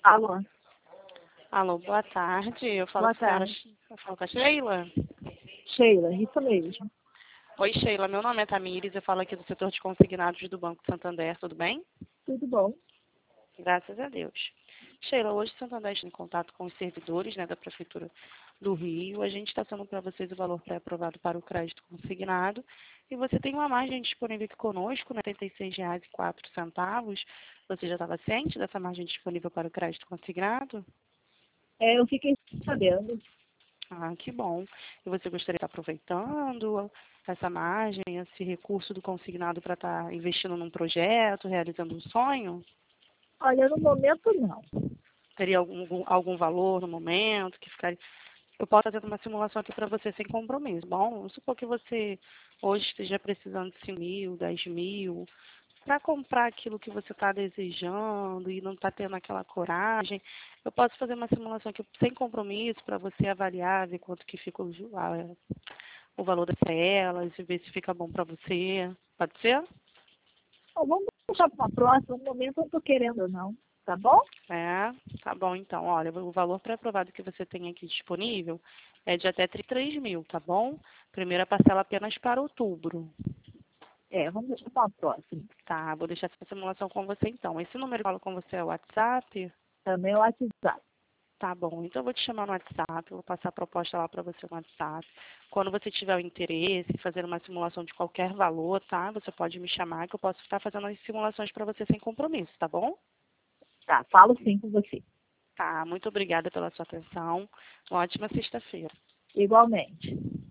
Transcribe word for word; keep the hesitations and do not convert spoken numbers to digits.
Alô, Alô, boa tarde. Eu falo boa com a senhora, tarde. eu falo com a Sheila. Sheila, isso mesmo. Oi, Sheila. Meu nome é Tamires. Eu falo aqui do setor de consignados do Banco Santander. Tudo bem? Tudo bom? Graças a Deus. Sheila, hoje o Santander está em contato com os servidores, né, da Prefeitura do Rio. A gente está dando para vocês o valor pré-aprovado para o crédito consignado. E você tem uma margem disponível aqui conosco, né, oitenta e seis reais e quatro centavos. Você já estava ciente dessa margem disponível para o crédito consignado? É, eu fiquei sabendo. Ah, que bom. E você gostaria de estar aproveitando essa margem, esse recurso do consignado para estar investindo num projeto, realizando um sonho? Olha, no momento não. Teria algum, algum valor no momento que ficaria... Eu posso fazer uma simulação aqui para você sem compromisso. Bom, vamos supor que você hoje esteja precisando de cinco mil, dez mil, para comprar aquilo que você está desejando e não está tendo aquela coragem. Eu posso fazer uma simulação aqui sem compromisso para você avaliar, ver quanto que fica o, ju- a- o valor das telas e ver se fica bom para você. Pode ser? Bom, vamos deixar para uma próxima. No momento eu não estou querendo não, tá bom? É, tá bom então. Olha, o valor pré-aprovado que você tem aqui disponível é de até trinta e três mil, tá bom? Primeira parcela apenas para outubro. É, vamos deixar para uma próxima. Tá, vou deixar essa simulação com você então. Esse número que eu falo com você é o WhatsApp? Também o WhatsApp. Tá bom, então eu vou te chamar no WhatsApp, eu vou passar a proposta lá para você no WhatsApp. Quando você tiver o interesse em fazer uma simulação de qualquer valor, tá? Você pode me chamar que eu posso estar fazendo as simulações para você sem compromisso, tá bom? Tá, falo sim com você. Tá, muito obrigada pela sua atenção. Uma ótima sexta-feira. Igualmente.